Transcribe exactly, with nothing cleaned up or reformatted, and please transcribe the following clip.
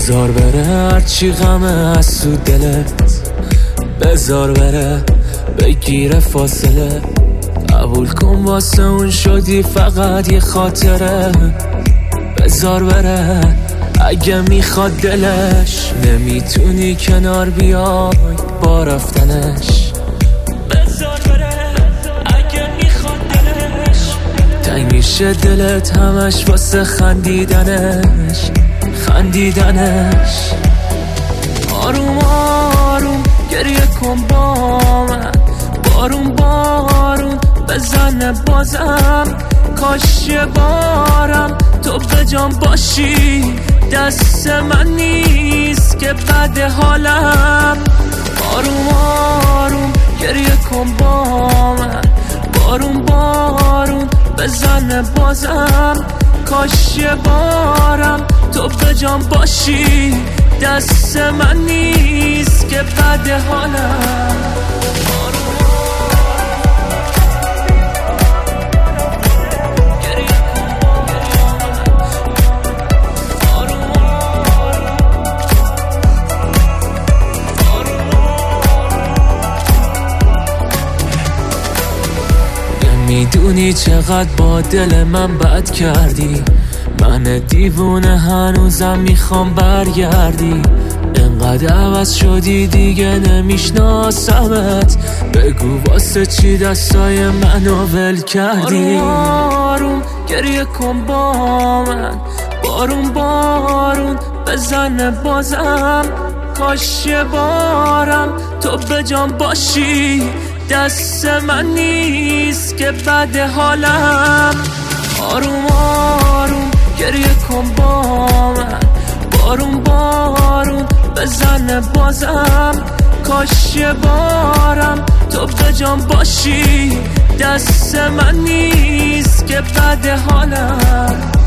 بذار بره هرچی غمه از تو دلت، بذار بره بگیره فاصله. قبول کن واسه اون شدی فقط یه خاطره. بذار بره اگه میخواد دلش، نمیتونی کنار بیای با رفتنش. بذار بره اگه میخواد دلش، تنگ میشه دلت همش واسه خندیدنش خندیدنش. آروم آروم گریه کن با من، بارون بارون بزنه بازم. کاش یه بارم تو به جان باشی، دست من نیست که بد حالم. آروم آروم گریه کن با من، بارون بارون بزنه بازم. کاش یه بارم تو به جان باشی، دست من نیست که بد حالم. میدونی چقدر با دل من بد کردی، من دیوونه هنوزم میخوام برگردی. انقدر عوض شدی دیگه نمیشناسمت، بگو واسه چی دستای منو ول کردی. آروم آروم گریه کن با من، بارون بارون بزنه بازم. کاش یه بارم تو به جان باشی، دست من نیست که بد حالم. آروم آروم گریه کن با من، بارون بارون بزنه بازم. کاش یه بارم تو به جان باشی، دست من نیست که بد حالم.